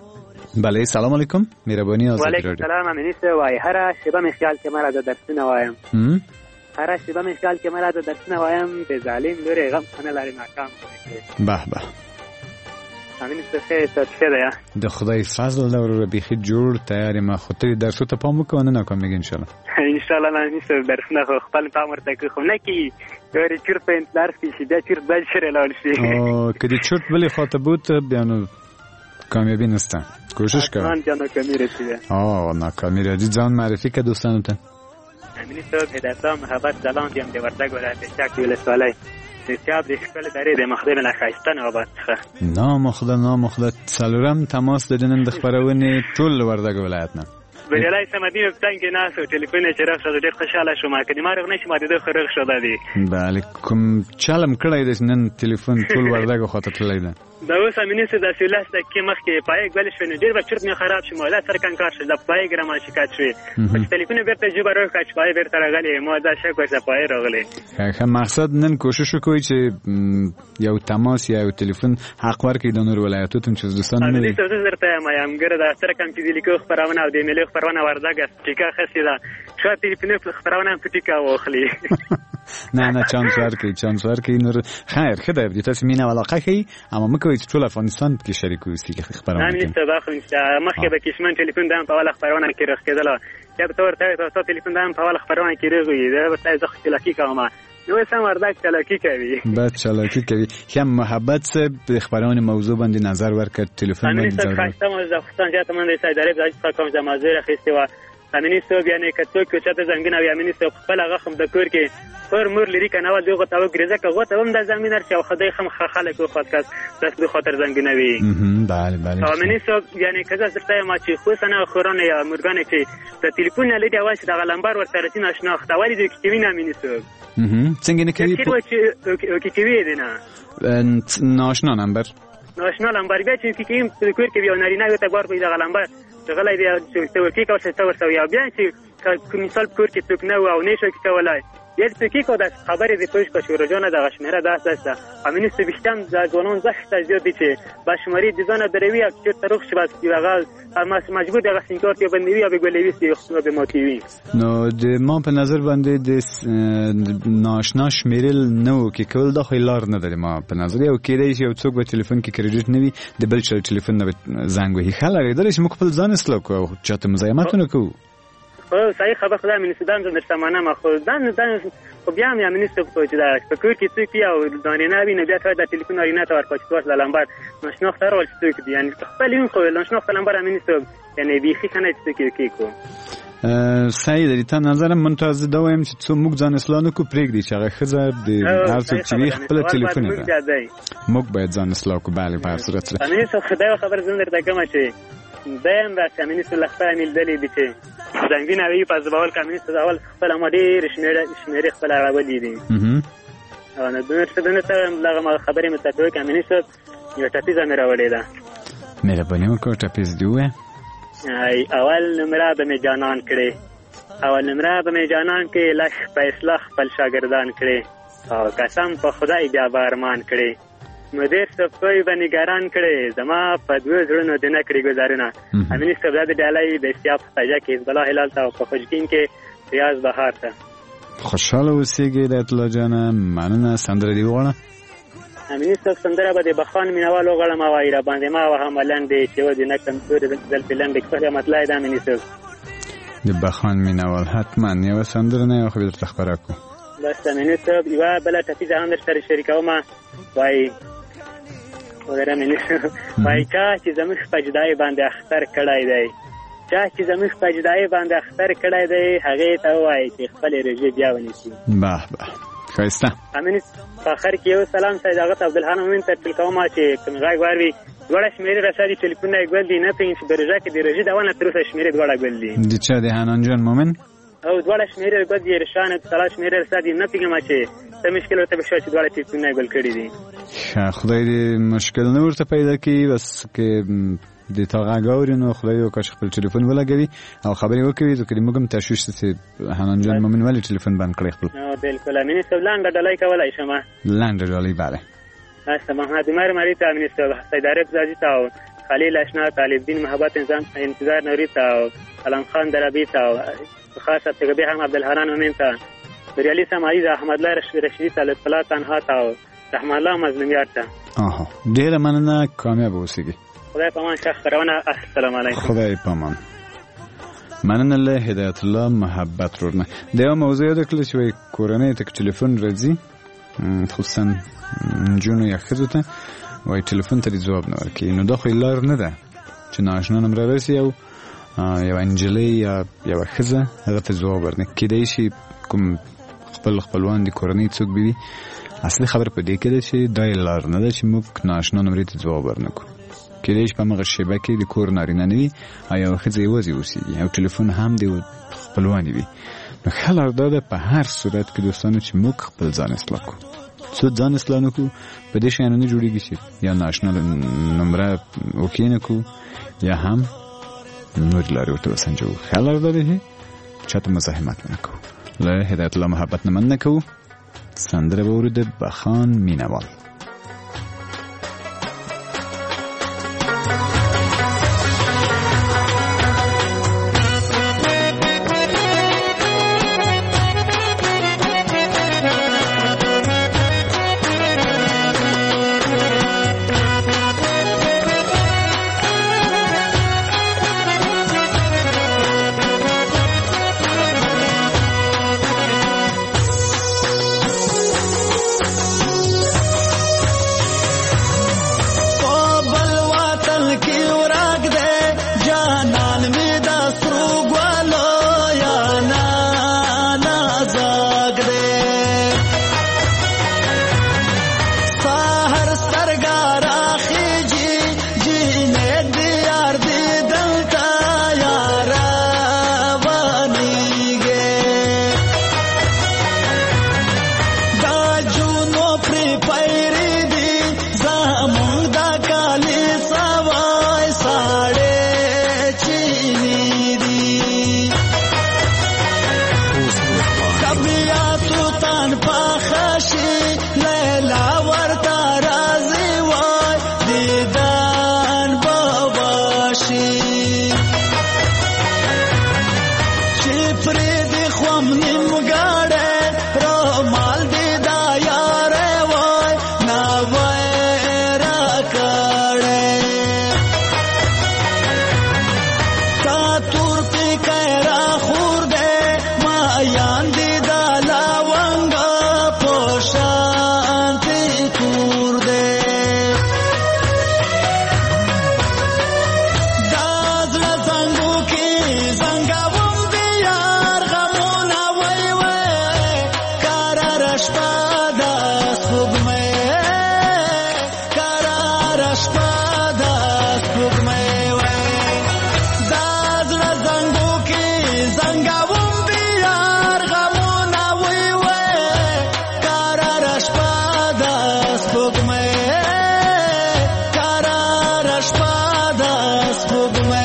بله سلام علیکم، مهرباني ازادي رادیو. وعلیکم السلام. امنیت وای هر شبه مخیال کې مرا د درسونه وایم. هر شبه مخیال کې مرا د درسونه وایم به ظالم لوري غم کنه لري ناکام کوي. به به امین څه څه ده د خدای فضل او بيخي جوړ تیار ما خاطر درسو ته پام وکړو نه کوم ان شاء الله ان شاء الله نه نشته درسونه خپل پام ورته کوم نه کی یوري چیرته په انتظار کې شي دا چیرته بل شری لاول شي او کدي چرت بلی خاطبوت بیانو کامیابی نسته کوشش کن من جانو کمی رسیده ناکامی رسیده ځان معرفی که دوستانو ته امین صاحب هدایت محبت دلان دیم د وردګ ولایت شاک ولسوالۍ سیاب د خپل درې د مخدم نه خاستن او بچخه نامخده څلورم تماس ددن د خبرونه ټول وردګ ولایت نه بلای سمدی په څنګه ناس او ټلیفون چې راځي ډېر خوشاله شوم کله ما رغنه شم د خرغ شوه دی بله کوم چالم کړی د نن ټلیفون ټول وردګ خاطر تللی ده دا اوس امینه سه د سیلاس د کې مخ کې پای ګل شونه ډېر بچرت نه خراب شوم دا سر کنکار شو د پای ګرام شکایت شوی په ټلیفون بیرته جوړ راکاچ پای بیرته راغلی ما دا شک وسه پای راغلی خه مقصد نن کوشش وکوي چې یو تماس یا یو ټلیفون حق ورکړي د نور ولایتو ته چې دوستان نه دي څه درته ما یم ګره دا سر کم چې لیکو خبرونه او د ایمیل خبرونه وردګ ټیکا خسیدا شو ټلیفون خبرونه ټیکا واخلي نه چانس ورکړي نور خیر خدای دې تاسو مینه علاقه کوي اما مکوې ټول افغانستان کې شریک اوسئ خبرونه نه نشته دا خو مخکې به کشمن ټلیفون دام په والا خبرونه کې راخ کېدل یا به تور تاسو ټلیفون دام په والا خبرونه کې راغوي دا به تاسو خلکی کوم نو سم وردک چلاکی کوي بعد چلاکی کوي هم محبت سه به خبرونه موضوع باندې نظر ورکړ ټلیفون باندې ضرورت خاصه مو د افغانستان جاته من د ادارې د کوم ځمازره خسته و امینی صاحب یعنی کڅو کې چاته زنګنه وی امینی صاحب خپل هغه خم د کور کې پر مور لري کنه و دغه تاو ګریزه کغه ته هم د زمين ارچ او خدای خم خلک او خاطر بس به خاطر زنګنه وی بله امینی صاحب یعنی کزه زرته ما چې خو سنه خورانه یا مرګانه چې د ټلیفون نه لید اواز د غلمبر ورته رسین آشنا ختوالي د کې وینم امینی صاحب څنګه نه کوي کې وی دی نه ناشنا نمبر بیا چې کیم د کور کې یو نارینه یو ته بار په د غلمبر غلای دی چې ورکی کو څه ورته یا بیا چې کوم مثال کور کې څوک نه و او نشو کې کولای یل څه کې کو د خبرې د پوښ کو شورجانه د غشمره داسه امینه سبشتم د ځوانون زخت زیات دي چې بشماري د ځانه دروي چې ترخ شباس یوغه اما مجبور دغه سینکار کې بندوي او بګولوي سي خو به موتیوي نو د ما په نظر باندې د ناشنا شمیرل نو کې کول د خلار نه درې ما په نظر یو کې دی یو څوک په ټلیفون کې کریډټ نه وي د بل ټلیفون نه زنګ وهي خلک درې چې مخ په ځان اسلو کو چاته مزاحمت نه کو خو صحیح خبر خدای مې سودان زندر سمانه ما خو دان خو بیا مې امنیت په چې دا په کور کې څوک یا دانه نه ویني بیا ته د ټلیفون اړینه ته ورکړ چې تاسو لمبر نشناخت سره ول څوک دي یعنی خپل یو خو نشناخت لمبر امنیت یعنی بیخي کنه څوک کو صحیح دی ته نظر منتظر دا وایم چې څو موږ ځان اصلاح نکو پرېږدي چې هغه خزه د هر څه چې خپل ټلیفون ده موږ باید ځان اصلاح کو bale په صورت سره امنیت خدای خبر زندر ته کوم چې دایم راځي امنیت الله خپل عمل دلی دي چې څنګه وی په ځوال کمنیست اول خپل مدیر شمیره خپل راولي دي او نه دونه ته لغه خبرې متفق کمنیست یو ټاپیز امر راولي دا مې په نیمه کو ټاپیز دی وې اول نمره به می جانان کړي اول نمره به می جانان کې لښ په اصلاح خپل شاګردان کړي او قسم په خدای بیا بارمان کړي مدیر صفوی به نگران کړي زما په دوه ځړونو د نکړي گزارونه امینی صفزاد ډالای د استیاف سجا کې بلا هلال ته په خوشګین کې ریاض بهار ته خوشاله اوسېږي د اطلاع جان مننه سندره دی وغواړه امینی صف سندره به د بخان مینوال وغواړم او ایرا باندې ما وهم لاندې چې و د نکم تور د پلان د کړه مطلب د امینی صف د بخان مینوال حتما یو سندره نه خو به تخبره کو بس امینی صف یو بل ټپی ځان در سره شریکوم وای ورته مې وای چې زموږ پجدای باندې اختر کړای دی چې زموږ پجدای باندې اختر کړای دی هغه ته وای چې خپل رژې بیا ونیسي باه باه خایسته امین فخر کې یو سلام سید هغه عبدالحنان مومن ته کوم چې کوم غږ وروي وړه شمیره رسالي ټلیفون یې ګول دي نه پین چې درجه کې د رژې داونه تر اوسه شمیره وړه ګول دي د چا د حنان جان مومن او وړه شمیره ګول دي رشانه تلاش شمیره رسالي نه پیګم چې ته مشکل ورته بشو چې وړه ټلیفون یې ګول کړی دي خدای دې مشکل نه ورته پیدا کړي بس کې د تاغاوري نو خدای یو کښ خپل ټلیفون ولګوي او خبرې وکړي ځکه موږ هم تشویش ته حنان جان مومن ولی ټلیفون بند کړی خپل بالکل امین سولان ډلای کولای شمه لاند ډلای bale اسمه محمد مری ته امین سیدارب زاجی تا خلیل اشنا طالب دین محبت نظام انتظار نوری تا علم خان دربی تا خاصه تګبی هم عبدالحنان مومن تا بریالی سمایز احمد الله رشیدی طالب صلات انها تا رحمان الله مظلومیت تا ډیر مننه کامیاب اوسئ خدای پامان شخ خبرونه السلام علیکم خدای پامان مننه له هدایت الله محبت ورنه دا موضوع د کله چې کورنۍ ته ټلیفون راځي خصوصا جنو یا خزته وای ټلیفون ته جواب نه ورکړي نو دا خو لار نه ده چې ناشنا نمبر راسي او یو انجلی یا یو خزه هغه ته جواب ورنه کېدای شي کوم خپلوان دي کورنۍ څوک بي اصلي خبر په دې کې ده چې دا لار نه ده چې موږ ناشنا نمبر ته جواب ورنکو کېدای په مغه شبکې د کور نارینه نه وي او یو خزه وځي اوسېږي او ټلیفون هم دی خپلوان وي نو خلک دا په هر صورت کې دوستانو چې موږ خپل ځان اصلاح کوو څو ځان اصلاح نکو په دې شان نه جوړیږي چې یا ناشنا نمبر وکینه کو یا هم نور لاري ورته سنجو خلک دا دي چاته مزاحمت نه کو له هدایت الله محبت نه من نه کو سندره ورود بخان مینوال سپوږمۍ قرار شپه د سپوږمۍ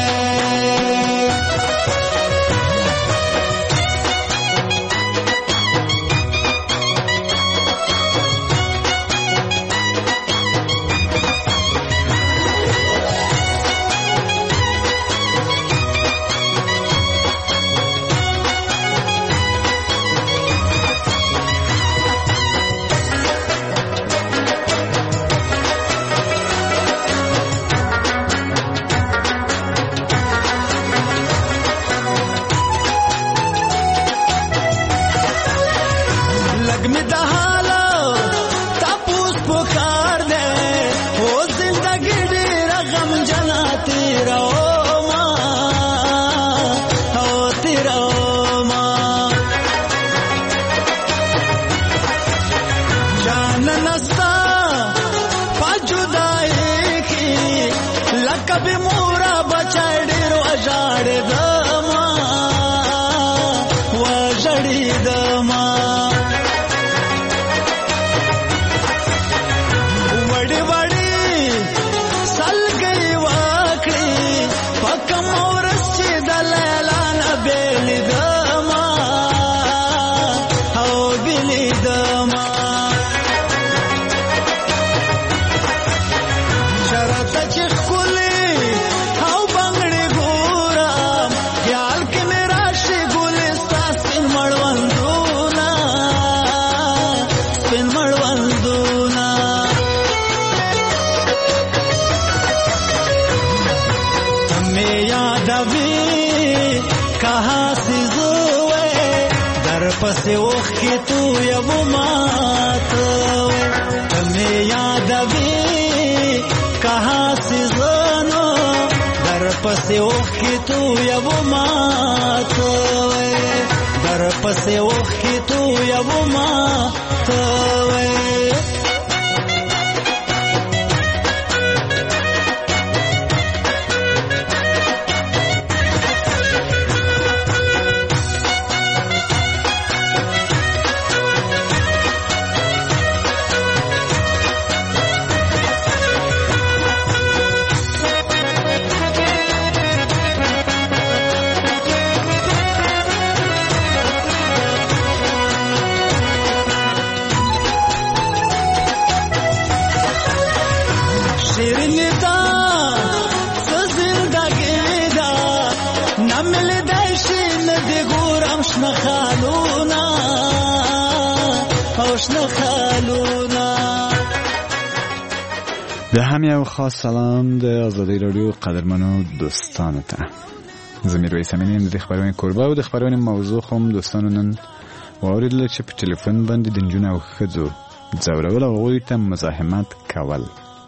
پسې وخت کې تو یو ماته تمه یادوي کہاں سے زنو در پسې وخت کې تو یو ماته در پسې وخت کې تو یو ماته د هم یو خاص سلام د آزادی رادیو قدرمنو دوستانو ته زه میرویس امینی د خبرونه کوربه او د خبرونه موضوع کوم دوستانو نن واوریدل چې په ټلیفون باندې د نجونو او ښځو ځورول او هغوی ته مزاحمت کول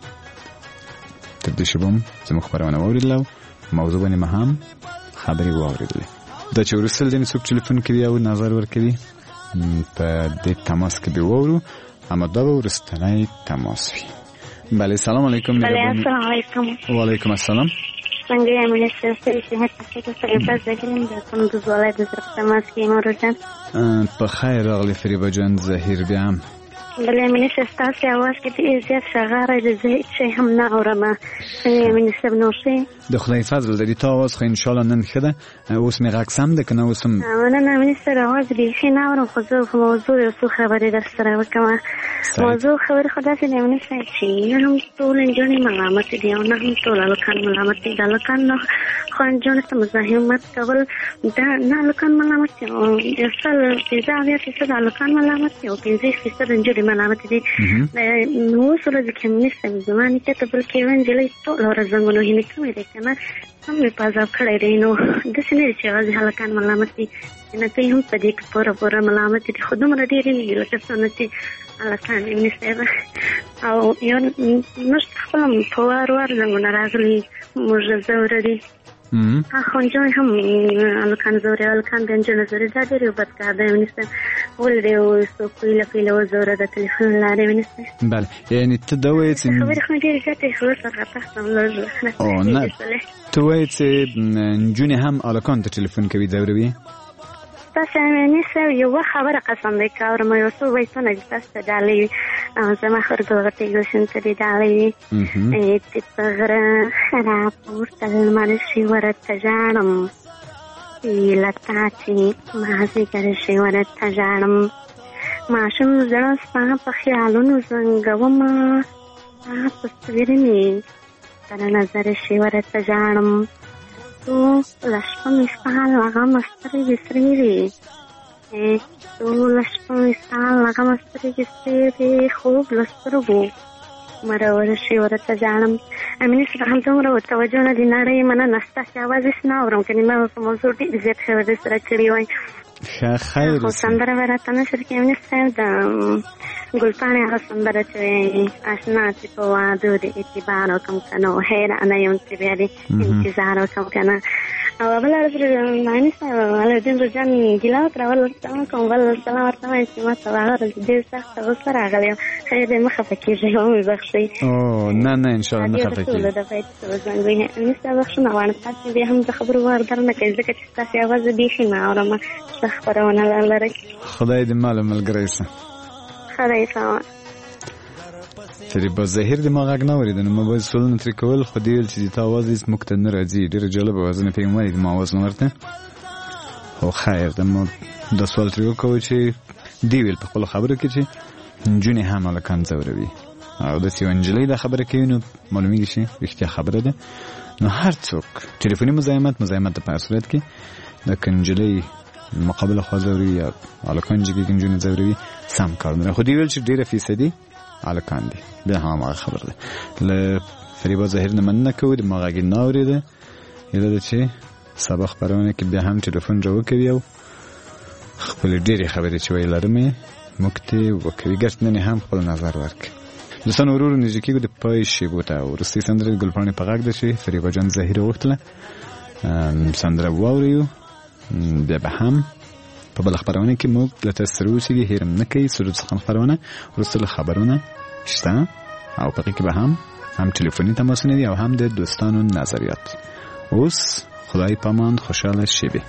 تر دې شبم زموږ خبرونه واوریدل او موضوع باندې هم خبرې واوریدل دا چې ورسل دې څوک ټلیفون کوي او نظر ورکوي په دې تماس کې به وورو اما دا به ورستنی تماس وي. بله سلام علیکم. بله السلام علیکم. و علیکم السلام. څنګه یې منستر ستړي صحت تاسو سره پاس دګرم د کندوز ولایت د تماس کې مورو جان په خیر راغلی فریبا جان زهیر بیا بله منستر تاسو اواز کې دې زیات شغاره د زه چې هم نه اورم څنګه منستر نو شي د خدای فضل دې تا اواز خو ان شاء الله نن خده اوس می غاکسم ده کنه اوسم نه منستر اواز دې خې نه اورم خو زه موضوع یو څه خبرې در سره وکم موضوع خبر خدا چې نه منستر چې هم ټول انجونې ملامت دي او نه هم ټول لکان ملامت دي د لکان نو خو انجونې ته مزاحمت کول دا نه لکان ملامت دي او اصل چې دا بیا چې د لکان ملامت دي او 50% انجونې ملامت دي نو سره د کمنستر زمانه ته بل کې ونجلې ټول ورځنګونو هینې کومې ده کنه هم په پازاب کړی دی نو د سینې چې غوږی هلکان ملامت دي نه ته هم په دې کې پوره ملامت دي خو دومره ډېرې نه دي لکه څنګه چې هلکان منستر او یو نشته خپل په وار زنګونه راغلي موږ زوره دي خو انجوی هم هلکان زوره هلکان د انجونو زوره دا ډېر یو بد کار دی منستر ولې یو څوک پیله وزوره د تلیفون لارې منستر بله یعنی ته دا وایې چې خبرې خو ډېرې زیاتې خو ورڅخه تاسو نه ته وایې چې نجونې هم هلکانو ته تلیفون کوي ځوروي تاسو مې سره یو خبره قسم دی کاورم یو څو وایسونه چې تاسو ته ډالۍ زما خرګوغتې ګوشن ته دی ډالۍ چې تغره راپورته لمر شي ورته ژاړم لتا چې مازدیګر شي ورته ژاړم ماشوم زړه ستا په خیالونو زنګومه ستا په تصویر مې تر نظر شي ورته ژاړم تو لشپه مې ستا لغمه سترګې سرې دي تو لشپه مې ستا لغمه سترګې سرې دي خوب له سترګو مرور شي ورته ژاړم امینه سره همدومره ورتوجه نه دي نړۍ مننه ستاسې اواز هېڅ نه اورم که نیمه په موضوع ډېر زیات ښه درسره کړي وای خیر خو سندره به راته نشر کړي امینه صاحب د ګلپاڼې هغه سندره چې وایي اشنا چې په وعدو د اعتبار وکړم که نه حیرانه یم چې بیا دې انتظار وکړم که نه او بله ورځ معنی صاحب علاالدین رجان ګیله وکړه ول ورته وکړم بل سلام ورته وایم چې ما ته هغه ورځ ډېر سخته غوسه راغلی یم خیر دی مه خفه کېږئ ومې بخښئ نه نه انشاءالله نه خفه کېږئ امینه صاحب بخښنه غواړم تاسې بیا هم د خبرو وردر نه کوئ ځکه چې ستاسې اواز بیخي نه اورم ښه خپرونه لرئ خدای دې ماله ملګری شه خدای سامان فریبا ظاهر د ما غږ نه اورېده نو ما باید سوالونه ترې کول خو دې ویل چې تا اواز هېڅ موږ ته نه راځي ډېره جالبه وه زه نه پوهېږم ولې ما اواز نه ورته خو خیر د ما دا سوال ترې وکوو چې دې ویل په خپلو خبرو کې چې نجونې هم هلکان ځوروي او داسې یوه نجلۍ دا خبره کوي نو معلومېږي چې رښتیا خبره ده نو هر څوک ټلیفوني مزاحمت د په هر صورت کې د که نجلۍ مقابله خوا ځوروي یا هلکان چې کېږي نجونې ځوروي سم کار نه خو دې ویل چې ډېره فیصدي هلکان دي بیا هم هغه خبر ده له فریبا ظاهر نه مننه کوو د ما غږ یې نه اورېده ایله ده چې سبا خپرونه کې بیا هم ټلیفون راوکوي او خپلې ډېرې خبرې چې ویې لرم یې موږ ته وکوي ګرچې نن هم خپل نظر ورکړي دوستان ورو ورو نږدې کېږو د پای شېبو ته وروستۍ سندره د ګلپاڼې په غږ ده چې فریبا جان ظاهر وغوښتله سندره واورئ بیا به هم په بله خپرونه کې موږ له تاسو سره اوسېږي هېر هم نه کوي سرود څخه خپرونه وروسته له خبرونه شته او په هغې کې به هم ټلیفوني تماسونه دي او هم د دوستانو نظریات اوس خدای پامان خوشحاله شبې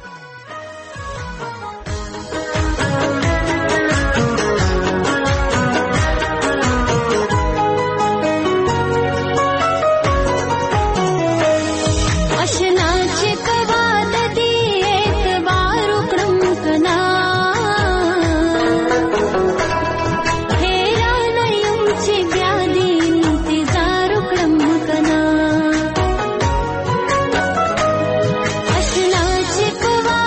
Chico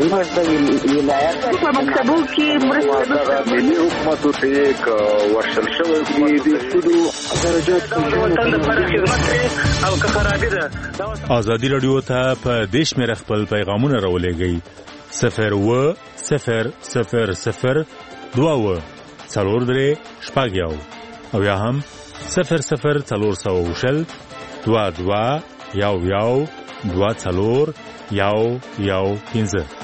زموږ د ولایت په مکتبو کې مرسته ملي حکومت ته یک ورشل شوی د سودو درجات وطن لپاره خدمت او که خرابې ده. ازادي رادیو ته په دې شمېره خپل پیغامونه راولېږئ 02000 4 شپږ او یا هم 00400 22 11 24 115.